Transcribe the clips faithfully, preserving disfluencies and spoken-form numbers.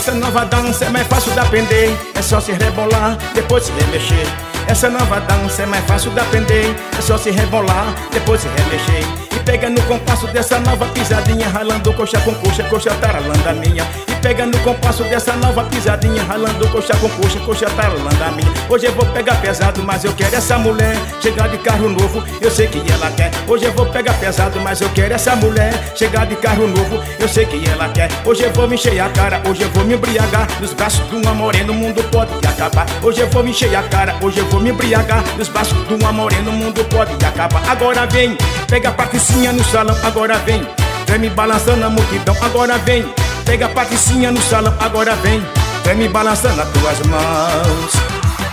Essa nova dança é mais fácil de aprender, é só se rebolar, depois se remexer. Essa nova dança é mais fácil de aprender, é só se rebolar, depois se remexer. E pega no compasso dessa nova pisadinha, ralando coxa com coxa, coxa taralanda minha. E pega no compasso dessa nova pisadinha, ralando coxa com coxa, coxa taralanda minha. Hoje eu vou pegar pesado, mas eu quero essa mulher chegar de carro novo, eu sei que ela quer. Hoje eu vou pegar pesado, mas eu quero essa mulher chegar de carro novo, eu sei que ela quer. Hoje eu vou me encher a cara, hoje eu vou me embriagar nos braços de uma morena, o mundo pode acabar. Hoje eu vou me encher a cara, hoje eu vou me embriagar nos braços de uma morena, o mundo pode acabar. Agora vem, pega a Patricinha no salão, agora vem, vem me balançando a multidão, agora vem, pega a Patricinha no salão, agora vem, vem me balançando as tuas mãos.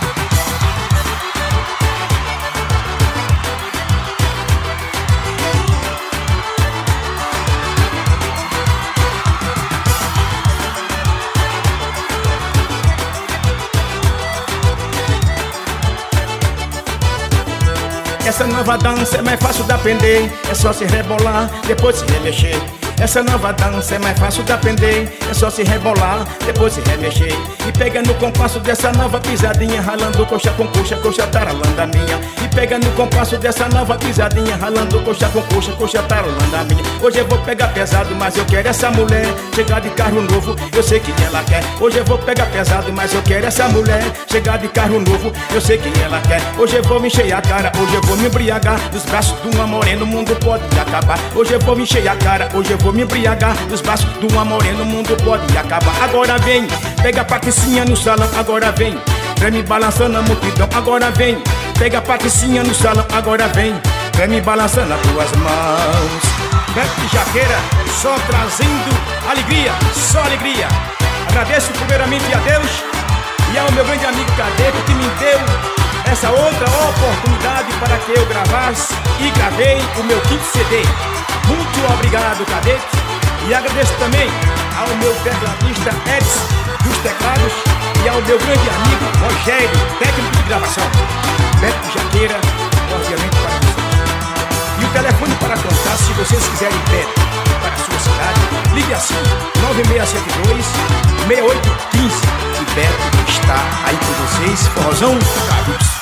Essa nova dança é mais fácil de aprender, é só se rebolar, depois se remexer. Essa nova dança é mais fácil de aprender, é só se rebolar, depois se remexer. E pega no compasso dessa nova pisadinha, ralando coxa com coxa, coxa taralanda minha. E pega no compasso dessa nova pisadinha, ralando coxa com coxa, coxa taralanda minha. Hoje eu vou pegar pesado, mas eu quero essa mulher chegar de carro novo, eu sei que ela quer. Hoje eu vou pegar pesado, mas eu quero essa mulher chegar de carro novo, eu sei que ela quer. Hoje eu vou me encher a cara, hoje eu vou me embriagar nos braços de uma morena, o mundo pode acabar. Hoje eu vou me encher a cara, hoje eu vou me embriagar nos braços de uma morena, o mundo pode acabar. Agora vem, pega a Patricinha no salão, agora vem, vem me balançando a multidão, agora vem, pega a Patricinha no salão, agora vem, vem me balançando as tuas mãos. Beto de Jaqueira, só trazendo alegria, só alegria. Agradeço primeiramente a Deus e ao meu grande amigo Cadete que me deu essa outra oportunidade para que eu gravasse e gravei o meu quinto C D. Muito obrigado, Cadete. E agradeço também ao meu tecladista Edson dos teclados e ao meu grande amigo Rogério, técnico de gravação. Beto Jaqueira, obviamente para você. E o telefone para contar, se vocês quiserem Beto para a sua cidade, ligue assim, nove seis sete dois, seis oito um cinco. E Beto está aí com vocês, forrozão,